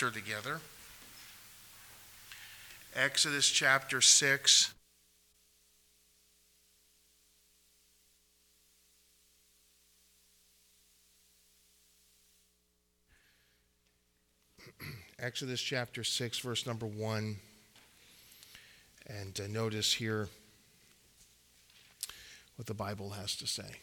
Together. Exodus chapter 6. Exodus chapter 6, verse number 1. And notice here what the Bible has to say.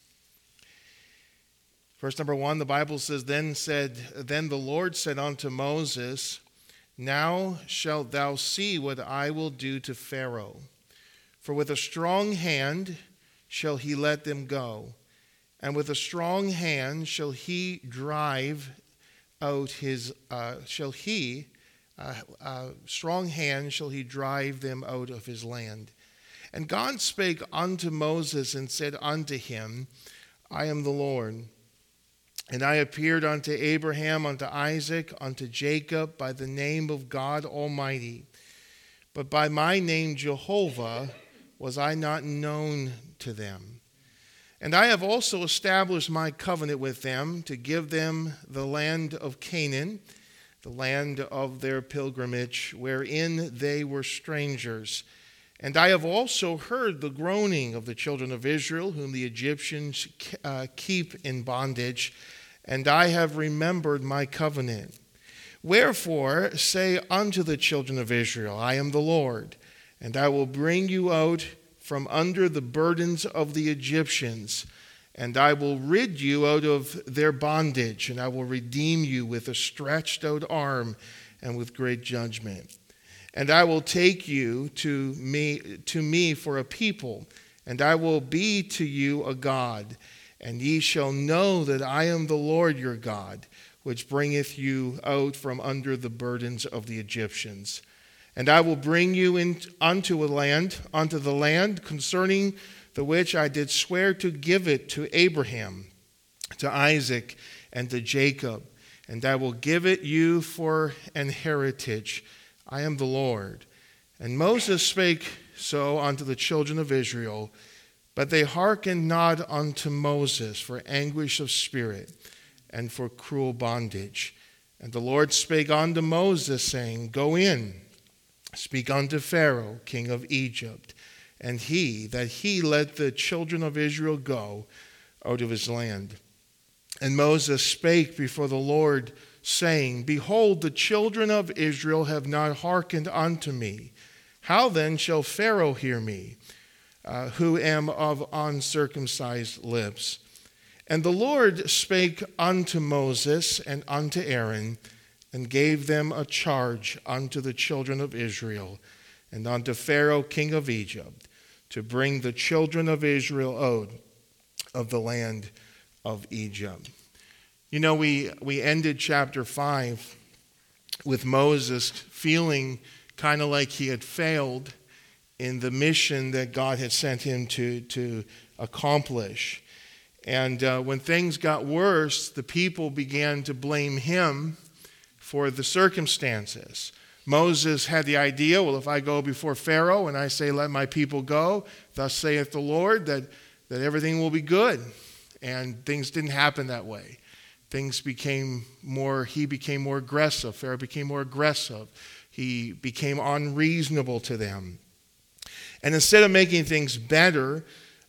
Verse number 1, the Bible says, Then the Lord said unto Moses, Now shalt thou see what I will do to Pharaoh. For with a strong hand shall he let them go, and with a strong hand shall he drive out his, strong hand shall he drive them out of his land. And God spake unto Moses and said unto him, I am the Lord. And I appeared unto Abraham, unto Isaac, unto Jacob, by the name of God Almighty. But by my name Jehovah was I not known to them. And I have also established my covenant with them, to give them the land of Canaan, the land of their pilgrimage, wherein they were strangers. And I have also heard the groaning of the children of Israel, whom the Egyptians keep in bondage, and I have remembered my covenant. Wherefore say unto the children of Israel, I am the Lord, and I will bring you out from under the burdens of the Egyptians, and I will rid you out of their bondage, and I will redeem you with a stretched out arm and with great judgment. And I will take you to me for a people, and I will be to you a God. And ye shall know that I am the Lord your God, which bringeth you out from under the burdens of the Egyptians. And I will bring you unto the land concerning the which I did swear to give it to Abraham, to Isaac, and to Jacob. And I will give it you for an heritage. I am the Lord. And Moses spake so unto the children of Israel, but they hearkened not unto Moses for anguish of spirit and for cruel bondage. And the Lord spake unto Moses, saying, Go in, speak unto Pharaoh, king of Egypt, and that he let the children of Israel go out of his land. And Moses spake before the Lord, saying, Behold, the children of Israel have not hearkened unto me. How then shall Pharaoh hear me, who am of uncircumcised lips? And the Lord spake unto Moses and unto Aaron, and gave them a charge unto the children of Israel, and unto Pharaoh king of Egypt, to bring the children of Israel out of the land of Egypt. You know, we ended chapter 5 with Moses feeling kind of like he had failed in the mission that God had sent him to accomplish. And when things got worse, the people began to blame him for the circumstances. Moses had the idea, well, if I go before Pharaoh and I say, let my people go, thus saith the Lord, that everything will be good. And things didn't happen that way. He became more aggressive. Pharaoh became more aggressive. He became unreasonable to them. And instead of making things better,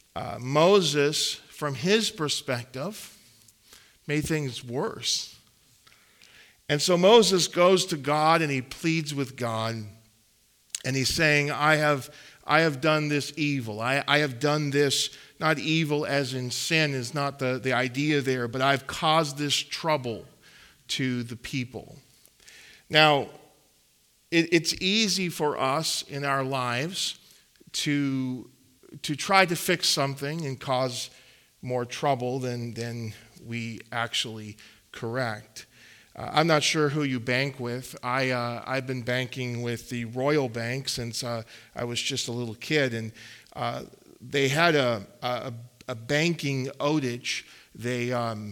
Moses, from his perspective, made things worse. And so Moses goes to God and he pleads with God. And he's saying, I have done this evil. I have done this, not evil as in sin is not the idea there, but I've caused this trouble to the people. Now, it's easy for us in our lives to try to fix something and cause more trouble than we actually correct. I'm not sure who you bank with. I've been banking with the Royal Bank since I was just a little kid, and they had a banking outage. They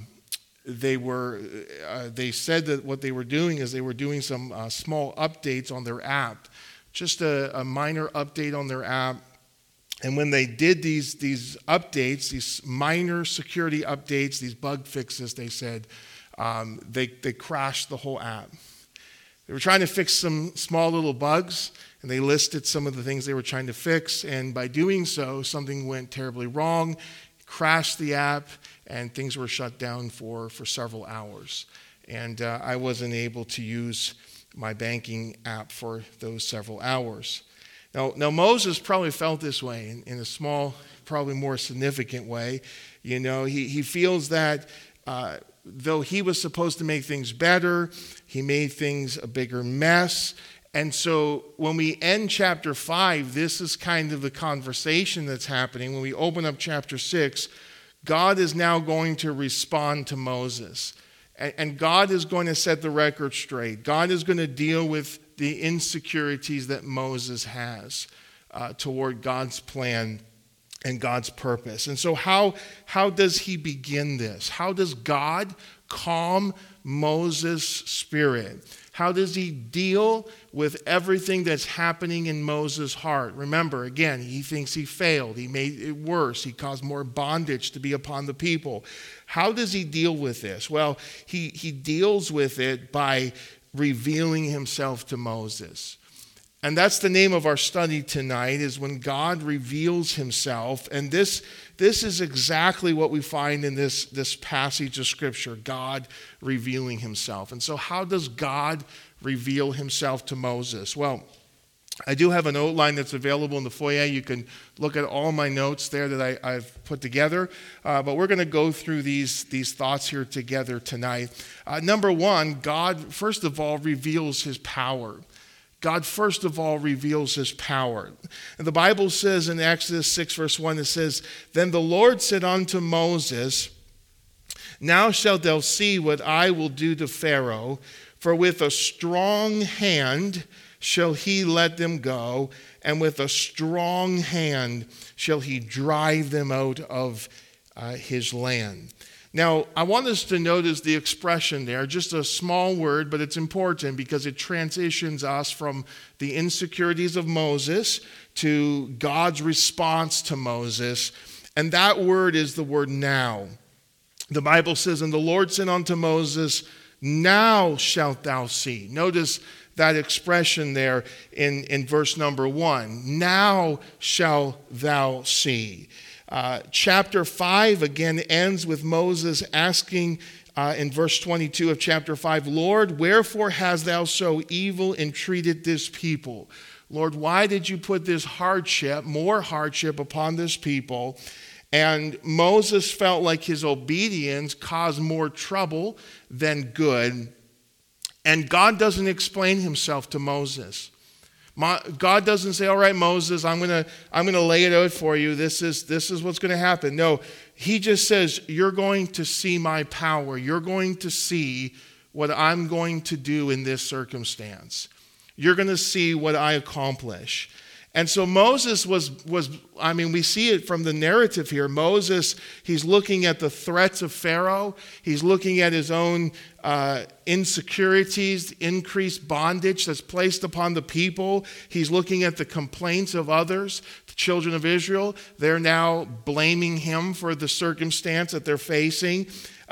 said that what they were doing is they were doing some small updates on their app, just a minor update on their app. And when they did these updates, these minor security updates, these bug fixes, they said, they crashed the whole app. They were trying to fix some small little bugs, and they listed some of the things they were trying to fix. And by doing so, something went terribly wrong, crashed the app, and things were shut down for several hours. And I wasn't able to use my banking app for those several hours. Now Moses probably felt this way in a small, probably more significant way. You know, he feels that though he was supposed to make things better, he made things a bigger mess. And so when we end chapter 5, this is kind of the conversation that's happening. When we open up chapter 6, God is now going to respond to Moses. And God is going to set the record straight. God is going to deal with the insecurities that Moses has toward God's plan and God's purpose. And so how does he begin this? How does God calm Moses' spirit? How does he deal with everything that's happening in Moses' heart? Remember, again, he thinks he failed. He made it worse. He caused more bondage to be upon the people. How does he deal with this? Well, he deals with it by revealing himself to Moses. And that's the name of our study tonight, is when God reveals himself. And this is exactly what we find in this passage of Scripture, God revealing himself. And so how does God reveal himself to Moses? Well, I do have an outline that's available in the foyer. You can look at all my notes there that I've put together. But we're going to go through these thoughts here together tonight. Number one, God, first of all, reveals his power. God, first of all, reveals his power. And the Bible says in Exodus 6, verse 1, it says, "Then the Lord said unto Moses, Now shalt thou see what I will do to Pharaoh, for with a strong hand shall he let them go, and with a strong hand shall he drive them out of his land." Now, I want us to notice the expression there, just a small word, but it's important because it transitions us from the insecurities of Moses to God's response to Moses. And that word is the word now. The Bible says, "And the Lord said unto Moses, Now shalt thou see." Notice that expression there in verse number 1. Now shalt thou see. Chapter 5 again ends with Moses asking in verse 22 of chapter 5, "Lord, wherefore hast thou so evil entreated this people?" Lord, why did you put this hardship, more hardship upon this people? And Moses felt like his obedience caused more trouble than good. And God doesn't explain himself to Moses. God doesn't say, "All right, Moses, I'm gonna lay it out for you. This is what's going to happen." No, he just says, "You're going to see my power. You're going to see what I'm going to do in this circumstance. You're going to see what I accomplish." And so Moses was, we see it from the narrative here. Moses, he's looking at the threats of Pharaoh. He's looking at his own insecurities, increased bondage that's placed upon the people. He's looking at the complaints of others, the children of Israel. They're now blaming him for the circumstance that they're facing.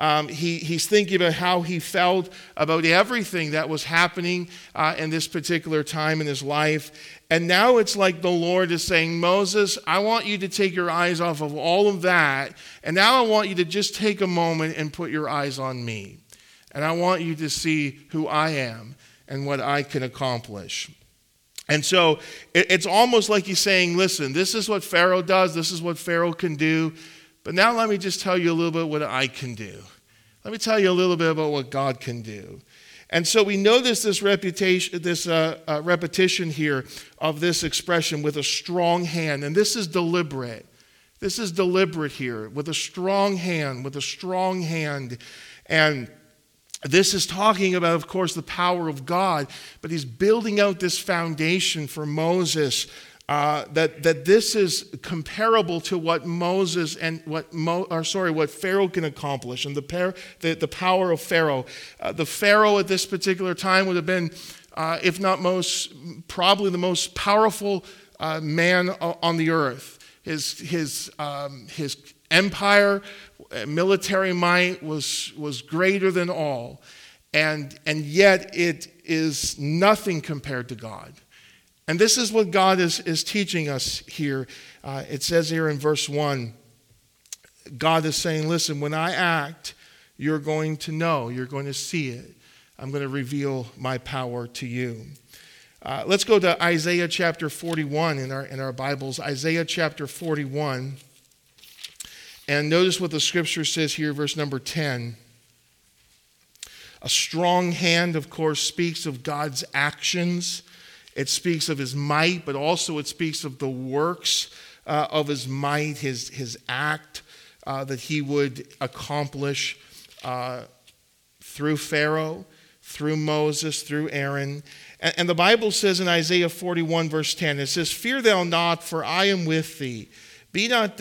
He's thinking about how he felt about everything that was happening in this particular time in his life. And now it's like the Lord is saying, "Moses, I want you to take your eyes off of all of that. And now I want you to just take a moment and put your eyes on me. And I want you to see who I am and what I can accomplish." And so it's almost like he's saying, "Listen, this is what Pharaoh does. This is what Pharaoh can do. But now let me just tell you a little bit what I can do. Let me tell you a little bit about what God can do." And so we notice this repetition here of this expression, "with a strong hand." And this is deliberate. This is deliberate here. With a strong hand, with a strong hand. And this is talking about, of course, the power of God. But he's building out this foundation for Moses that this is comparable to what Moses and what Pharaoh can accomplish, and the power of Pharaoh. The Pharaoh at this particular time would have been, if not probably the most powerful man on the earth. His empire, military might was greater than all, and yet is nothing compared to God. And this is what God is teaching us here. It says here in verse 1, God is saying, listen, when I act, you're going to know, you're going to see it. I'm going to reveal my power to you. Let's go to Isaiah chapter 41 in our Bibles. Isaiah chapter 41. And notice what the scripture says here, verse number 10. A strong hand, of course, speaks of God's actions. It speaks of his might, but also it speaks of the works of his might, his act that he would accomplish through Pharaoh, through Moses, through Aaron. And the Bible says in Isaiah 41, verse 10, it says, "Fear thou not, for I am with thee. Be not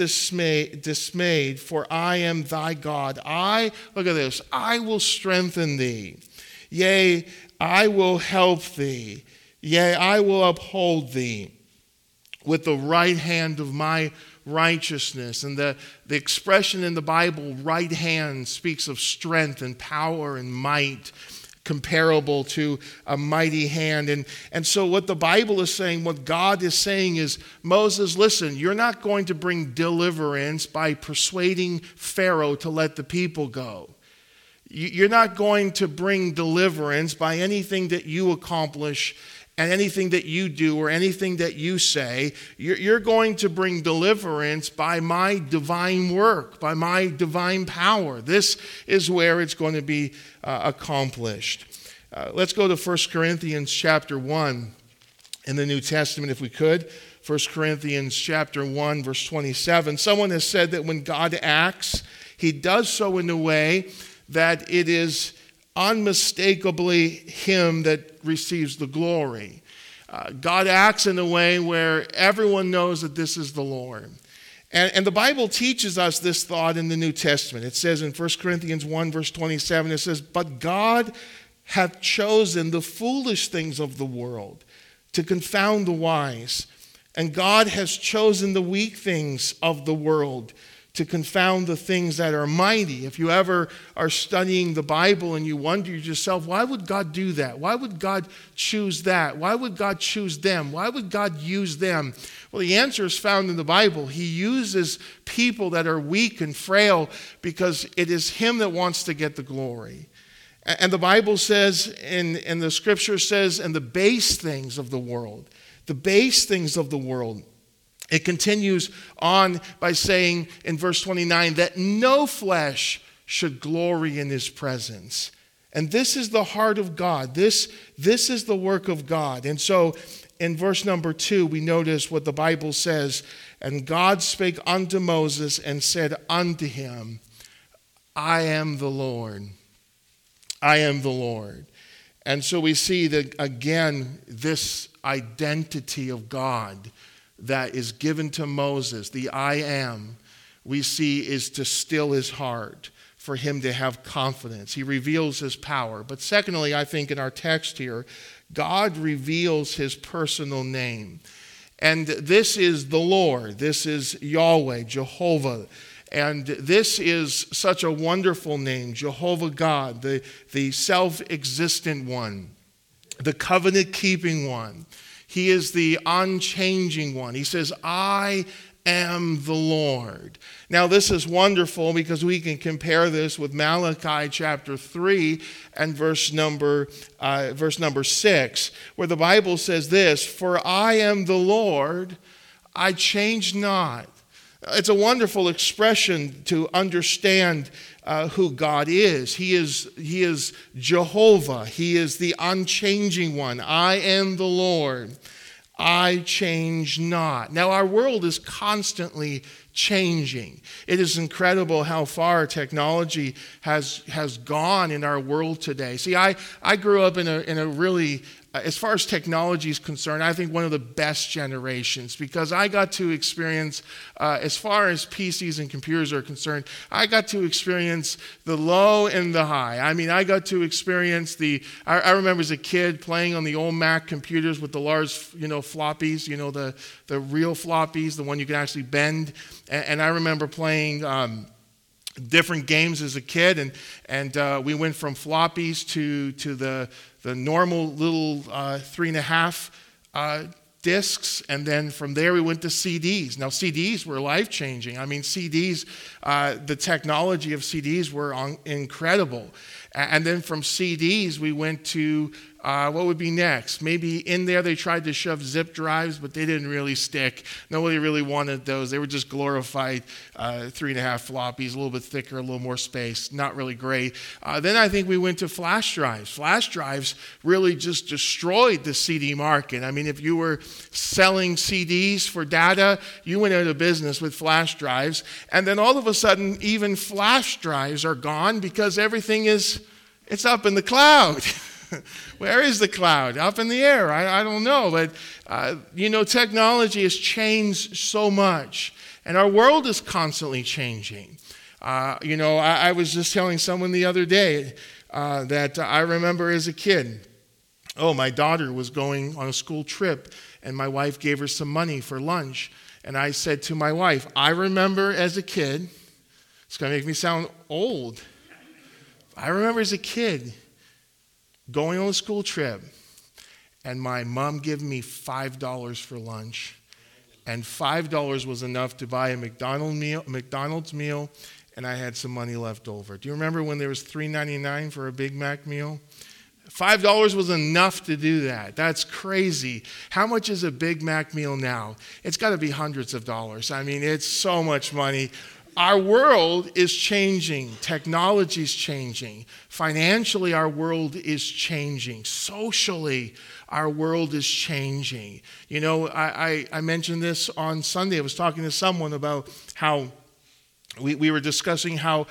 dismayed, for I am thy God. Look at this, I will strengthen thee. Yea, I will help thee. Yea, I will uphold thee with the right hand of my righteousness." And the expression in the Bible, right hand, speaks of strength and power and might, comparable to a mighty hand. And so what the Bible is saying, what God is saying is, Moses, listen, you're not going to bring deliverance by persuading Pharaoh to let the people go. You're not going to bring deliverance by anything that you accomplish and anything that you do or anything that you say. You're going to bring deliverance by my divine work, by my divine power. This is where it's going to be accomplished. Let's go to 1 Corinthians chapter 1 in the New Testament, if we could. 1 Corinthians chapter 1, verse 27. Someone has said that when God acts, he does so in a way that it is unmistakably him that receives the glory. God acts in a way where everyone knows that this is the Lord. And the Bible teaches us this thought in the New Testament. It says in 1 Corinthians 1, verse 27, it says, "But God hath chosen the foolish things of the world to confound the wise. And God has chosen the weak things of the world to confound the things that are mighty." If you ever are studying the Bible and you wonder to yourself, why would God do that? Why would God choose that? Why would God choose them? Why would God use them? Well, the answer is found in the Bible. He uses people that are weak and frail because it is him that wants to get the glory. And the Bible says, and the scripture says, and the base things of the world, the base things of the world. It continues on by saying in verse 29 that no flesh should glory in his presence. And this is the heart of God. This is the work of God. And so in verse number 2, we notice what the Bible says. "And God spake unto Moses and said unto him, I am the Lord. I am the Lord." And so we see that, again, this identity of God that is given to Moses, the I am, we see is to still his heart, for him to have confidence. He reveals his power. But secondly, I think in our text here, God reveals his personal name. And this is the Lord. This is Yahweh, Jehovah. And this is such a wonderful name, Jehovah God, the self-existent one, the covenant-keeping one. He is the unchanging one. He says, I am the Lord. Now, this is wonderful because we can compare this with Malachi chapter 3 and verse number 6, where the Bible says this, "For I am the Lord, I change not." It's a wonderful expression to understand who God is. He is Jehovah. He is the unchanging one. I am the Lord. I change not. Now, our world is constantly changing. It is incredible how far technology has gone in our world today. See, I grew up in a really, as far as technology is concerned, I think one of the best generations, because I got to experience, as far as PCs and computers are concerned, I got to experience the low and the high. I mean, I got to experience I remember as a kid playing on the old Mac computers with the large, floppies, the real floppies, the one you can actually bend. And I remember playing different games as a kid, and we went from floppies to the normal little 3.5 discs, and then from there we went to CDs. Now CDs were life-changing. I mean, CDs, the technology of CDs were incredible. And then from CDs we went to what would be next? Maybe in there they tried to shove zip drives, but they didn't really stick. Nobody really wanted those. They were just glorified 3.5 floppies, a little bit thicker, a little more space. Not really great. Then I think we went to flash drives. Flash drives really just destroyed the CD market. I mean, if you were selling CDs for data, you went out of business with flash drives. And then all of a sudden, even flash drives are gone because everything it's up in the cloud. Where is the cloud? Up in the air. I don't know. But, technology has changed so much. And our world is constantly changing. I was just telling someone the other day that I remember as a kid, my daughter was going on a school trip, and my wife gave her some money for lunch. And I said to my wife, I remember as a kid, it's going to make me sound old. I remember as a kid going on a school trip, and my mom gave me $5 for lunch, and $5 was enough to buy a McDonald's meal, and I had some money left over. Do you remember when there was $3.99 for a Big Mac meal? $5 was enough to do that. That's crazy. How much is a Big Mac meal now? It's got to be hundreds of dollars. I mean, it's so much money. Our world is changing. Technology is changing. Financially, our world is changing. Socially, our world is changing. I mentioned this on Sunday. I was talking to someone about how we were discussing how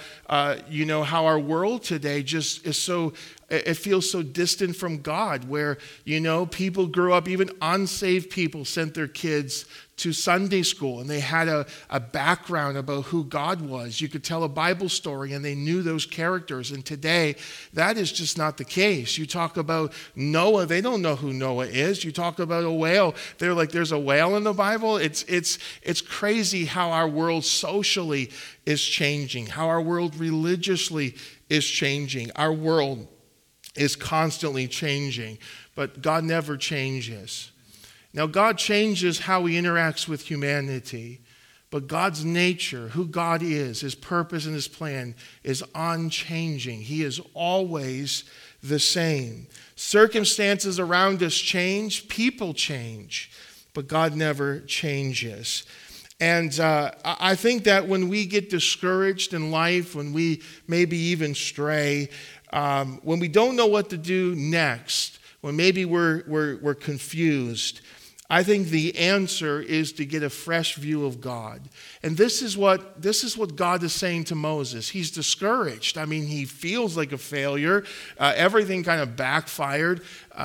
our world today just is so, it feels so distant from God, where, people grew up, even unsaved people sent their kids to Sunday school, and they had a background about who God was. You could tell a Bible story, and they knew those characters. And today, that is just not the case. You talk about Noah, they don't know who Noah is. You talk about a whale, they're like, there's a whale in the Bible? It's crazy how our world socially is changing, how our world religiously is changing. Our world is constantly changing, but God never changes. Now, God changes how he interacts with humanity, but God's nature, who God is, his purpose and his plan is unchanging. He is always the same. Circumstances around us change, people change, but God never changes. And I think that when we get discouraged in life, when we maybe even stray, when we don't know what to do next, when maybe we're confused, I think the answer is to get a fresh view of God. And this is what God is saying to Moses. He's discouraged. I mean, he feels like a failure. Everything kind of backfired.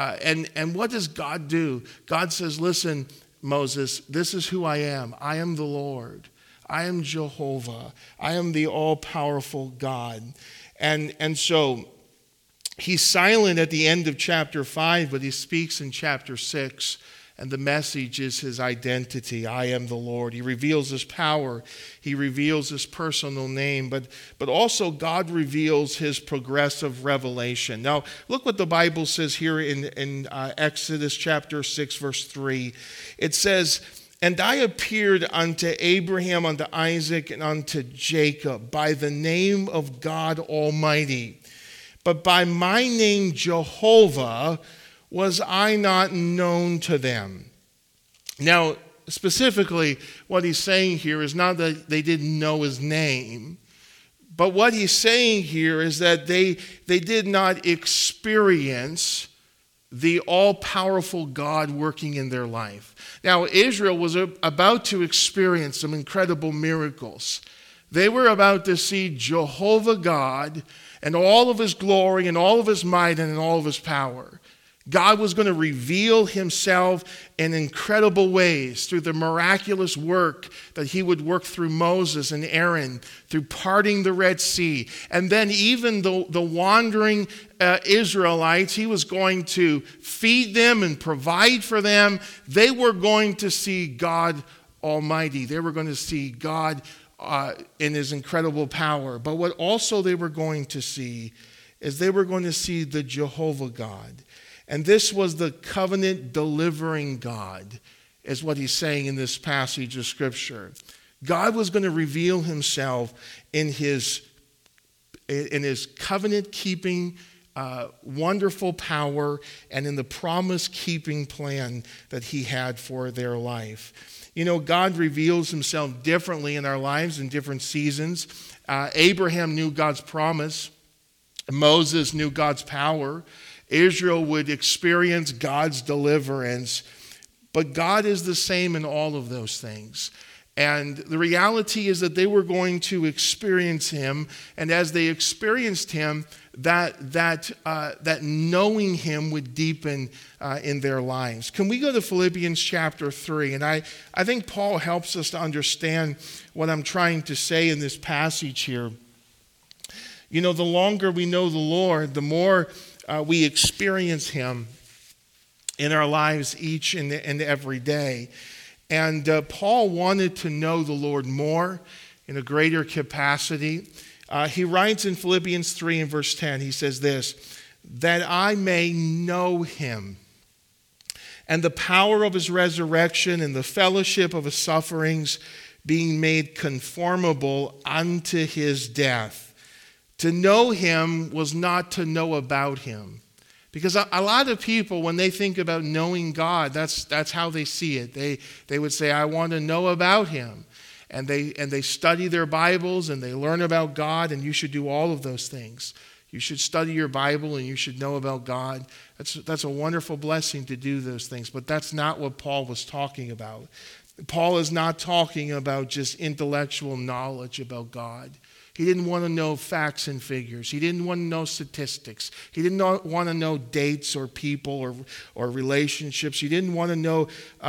And what does God do? God says, listen, Moses, this is who I am. I am the Lord. I am Jehovah. I am the all-powerful God. And so he's silent at the end of chapter 5, but he speaks in chapter 6. And the message is his identity. I am the Lord. He reveals his power. He reveals his personal name. But also God reveals his progressive revelation. Now, look what the Bible says here in Exodus chapter 6, verse 3. It says, and I appeared unto Abraham, unto Isaac, and unto Jacob by the name of God Almighty. But by my name Jehovah was I not known to them. Now, specifically, what he's saying here is not that they didn't know his name, but what he's saying here is that they did not experience the all-powerful God working in their life. Now, Israel was about to experience some incredible miracles. They were about to see Jehovah God and all of his glory and all of his might and all of his power. God was going to reveal himself in incredible ways through the miraculous work that he would work through Moses and Aaron, through parting the Red Sea. And then even the wandering Israelites, he was going to feed them and provide for them. They were going to see God Almighty. They were going to see God in his incredible power. But what also they were going to see is they were going to see the Jehovah God. And this was the covenant delivering God, is what he's saying in this passage of Scripture. God was going to reveal himself in his covenant-keeping, wonderful power and in the promise-keeping plan that he had for their life. You know, God reveals himself differently in our lives in different seasons. Abraham knew God's promise. Moses knew God's power. Israel would experience God's deliverance. But God is the same in all of those things. And the reality is that they were going to experience him. And as they experienced him, that knowing him would deepen in their lives. Can we go to Philippians chapter 3? And I think Paul helps us to understand what I'm trying to say in this passage here. You know, the longer we know the Lord, the more we experience him in our lives each and every day. And Paul wanted to know the Lord more in a greater capacity. He writes in Philippians 3 and verse 10, he says this, that I may know him and the power of his resurrection and the fellowship of his sufferings, being made conformable unto his death. To know him was not to know about him. Because a lot of people, when they think about knowing God, that's how they see it. They would say, I want to know about him. And they study their Bibles and they learn about God, and you should do all of those things. You should study your Bible and you should know about God. That's a wonderful blessing to do those things, but that's not what Paul was talking about. Paul is not talking about just intellectual knowledge about God. He didn't want to know facts and figures. He didn't want to know statistics. He didn't want to know dates or people or relationships. He didn't want to know,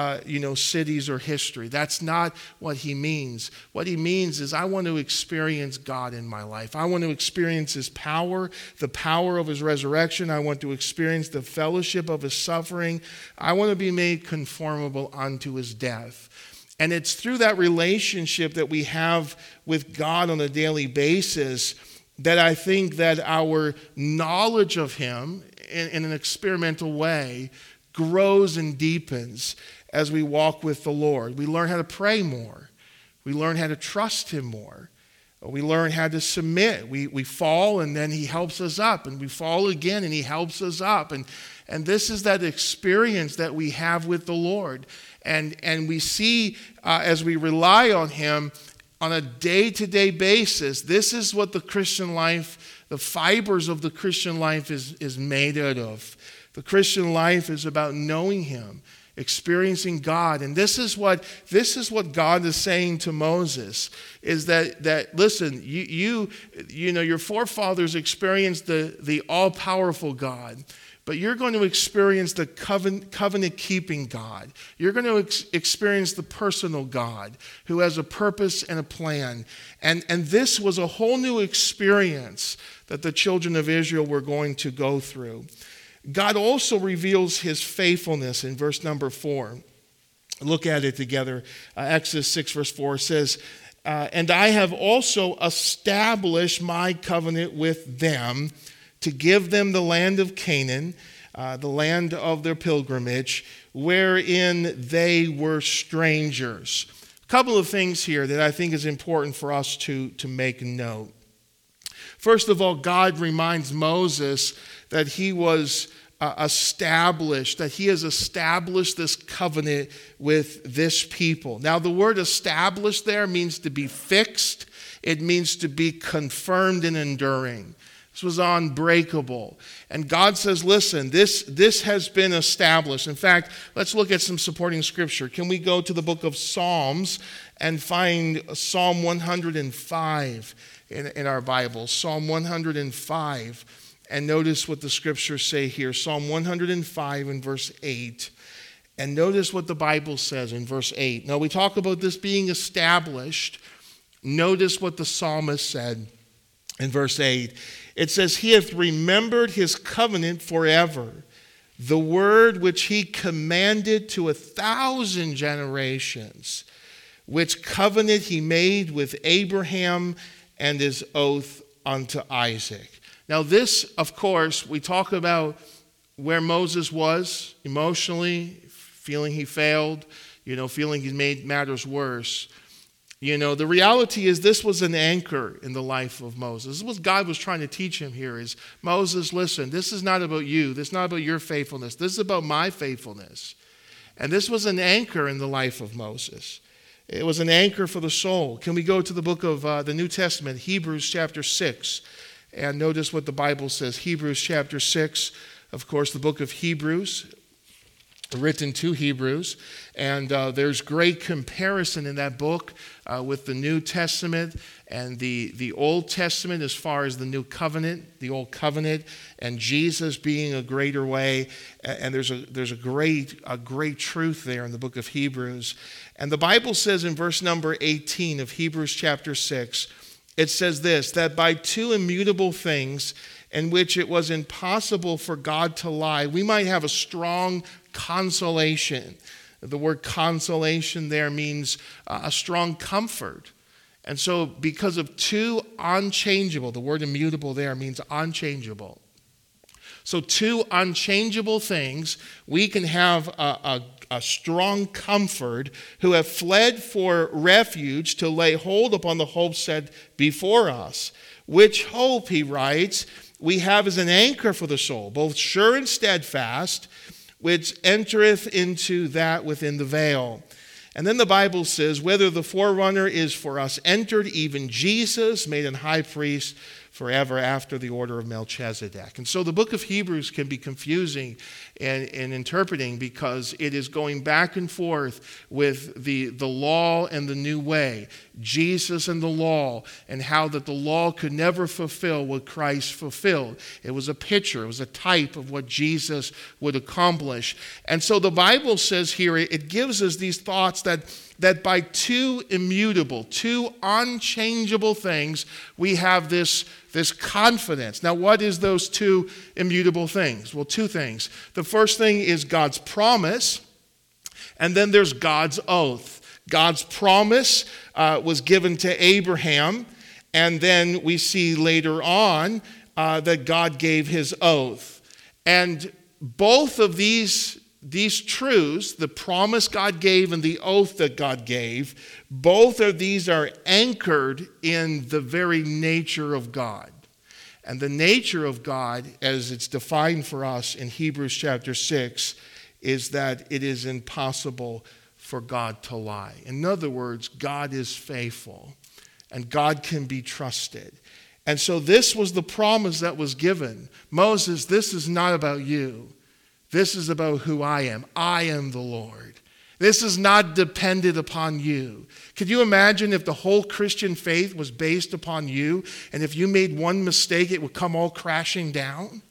cities or history. That's not what he means. What he means is I want to experience God in my life. I want to experience his power, the power of his resurrection. I want to experience the fellowship of his suffering. I want to be made conformable unto his death. And it's through that relationship that we have with God on a daily basis that I think that our knowledge of him in an experimental way grows and deepens as we walk with the Lord. We learn how to pray more. We learn how to trust him more. We learn how to submit. We fall and then he helps us up, and we fall again and he helps us up. And this is that experience that we have with the Lord. And we see as we rely on him on a day-to-day basis, this is what the Christian life, the fibers of the Christian life is made out of. The Christian life is about knowing him, experiencing God. And this is what God is saying to Moses, is that listen, you know your forefathers experienced the all-powerful God. But you're going to experience the covenant-keeping God. You're going to experience the personal God who has a purpose and a plan. And this was a whole new experience that the children of Israel were going to go through. God also reveals his faithfulness in verse number 4. Look at it together. Exodus 6 verse 4 says, and I have also established my covenant with them to give them the land of Canaan, the land of their pilgrimage, wherein they were strangers. A couple of things here that I think is important for us to make note. First of all, God reminds Moses that he was established, that he has established this covenant with this people. Now, the word established there means to be fixed. It means to be confirmed and enduring. This was unbreakable. And God says, listen, this has been established. In fact, let's look at some supporting scripture. Can we go to the book of Psalms and find Psalm 105 in our Bible? Psalm 105. And notice what the scriptures say here. Psalm 105 and verse 8. And notice what the Bible says in verse 8. Now, we talk about this being established. Notice what the psalmist said in verse 8. It says, he hath remembered his covenant forever, the word which he commanded to 1,000 generations, which covenant he made with Abraham and his oath unto Isaac. Now this, of course, we talk about where Moses was emotionally, feeling he failed, feeling he made matters worse. The reality is this was an anchor in the life of Moses. This is what God was trying to teach him here is, Moses, listen, this is not about you. This is not about your faithfulness. This is about my faithfulness. And this was an anchor in the life of Moses. It was an anchor for the soul. Can we go to the book of the New Testament, Hebrews chapter 6, and notice what the Bible says. Hebrews chapter 6, of course, the book of Hebrews, written to Hebrews, and there's great comparison in that book with the New Testament and the Old Testament as far as the New Covenant, the Old Covenant, and Jesus being a greater way. And there's a great truth there in the book of Hebrews. And the Bible says in verse number 18 of Hebrews chapter 6, it says this, that by two immutable things in which it was impossible for God to lie, we might have a strong consolation. The word consolation there means a strong comfort. And so because of two unchangeable, the word immutable there means unchangeable. So two unchangeable things, we can have a strong comfort who have fled for refuge to lay hold upon the hope set before us. Which hope, he writes, we have as an anchor for the soul, both sure and steadfast, which entereth into that within the veil. And then the Bible says, whether the forerunner is for us entered, even Jesus, made an high priest forever after the order of Melchizedek. And so the book of Hebrews can be confusing in interpreting because it is going back and forth with the law and the new way, Jesus and the law, and how that the law could never fulfill what Christ fulfilled. It was a picture, it was a type of what Jesus would accomplish. And so the Bible says here, it gives us these thoughts that by two immutable, two unchangeable things, we have this confidence. Now, what is those two immutable things? Well, two things. The first thing is God's promise, and then there's God's oath. God's promise was given to Abraham, and then we see later on that God gave his oath. And both of these truths, the promise God gave and the oath that God gave, both of these are anchored in the very nature of God. And the nature of God, as it's defined for us in Hebrews chapter 6, is that it is impossible for God to lie. In other words, God is faithful and God can be trusted. And so this was the promise that was given. Moses, this is not about you. This is about who I am. I am the Lord. This is not dependent upon you. Could you imagine if the whole Christian faith was based upon you, and if you made one mistake, it would come all crashing down?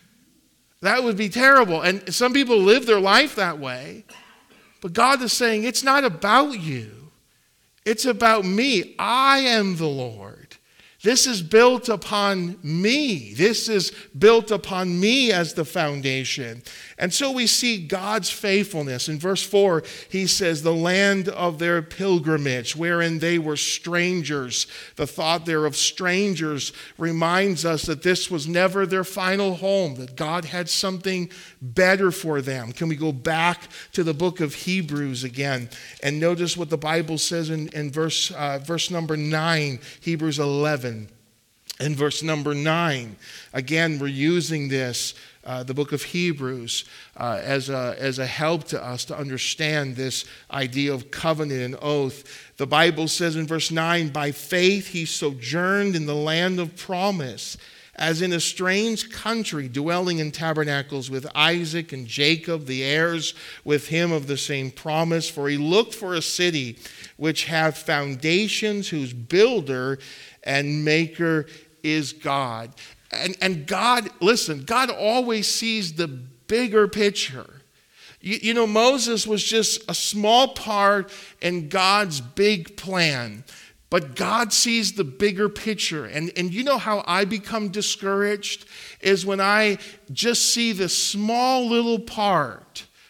That would be terrible. And some people live their life that way. But God is saying, it's not about you. It's about me. I am the Lord. This is built upon me. This is built upon me as the foundation. And so we see God's faithfulness. In verse 4, he says, the land of their pilgrimage, wherein they were strangers. The thought there of strangers reminds us that this was never their final home, that God had something better for them. Can we go back to the book of Hebrews again and notice what the Bible says in verse number 9, Hebrews 11. In verse number 9, again, we're using this, the book of Hebrews, as a help to us to understand this idea of covenant and oath. The Bible says in verse 9, by faith he sojourned in the land of promise, as in a strange country, dwelling in tabernacles with Isaac and Jacob, the heirs with him of the same promise. For he looked for a city which hath foundations, whose builder and maker is God. And God, listen, God always sees the bigger picture. You know, Moses was just a small part in God's big plan. But God sees the bigger picture. And you know how I become discouraged? Is when I just see the small little part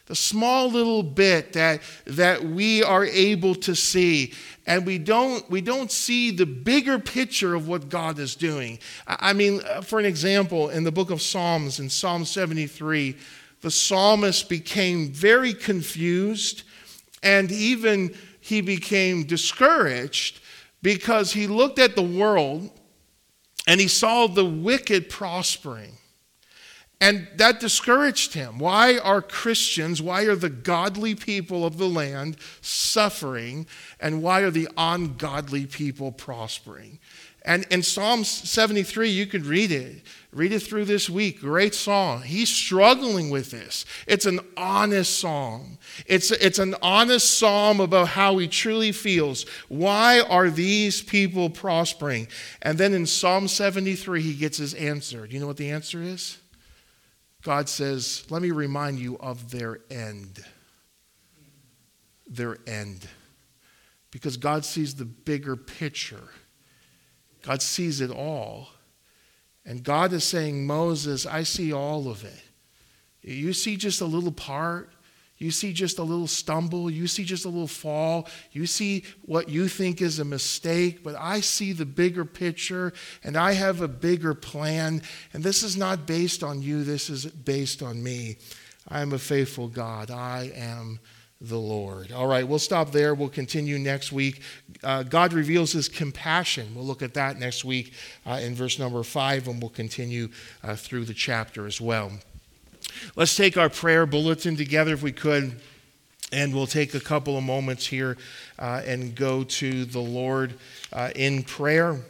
the small little bit that we are able to see. And we don't see the bigger picture of what God is doing. I mean, for an example, in the book of Psalms, in Psalm 73, the psalmist became very confused, and even he became discouraged because he looked at the world and he saw the wicked prospering. And that discouraged him. Why are Christians, why are the godly people of the land suffering, and why are the ungodly people prospering? And in Psalm 73, you could read it. Read it through this week. Great song. He's struggling with this. It's an honest song. It's an honest psalm about how he truly feels. Why are these people prospering? And then in Psalm 73, he gets his answer. Do you know what the answer is? God says, let me remind you of their end. Their end. Because God sees the bigger picture. God sees it all. And God is saying, Moses, I see all of it. You see just a little part. You see just a little stumble. You see just a little fall. You see what you think is a mistake. But I see the bigger picture, and I have a bigger plan. And this is not based on you. This is based on me. I am a faithful God. I am the Lord. All right, we'll stop there. We'll continue next week. God reveals his compassion. We'll look at that next week in verse number 5, and we'll continue through the chapter as well. Let's take our prayer bulletin together if we could, and we'll take a couple of moments here and go to the Lord in prayer.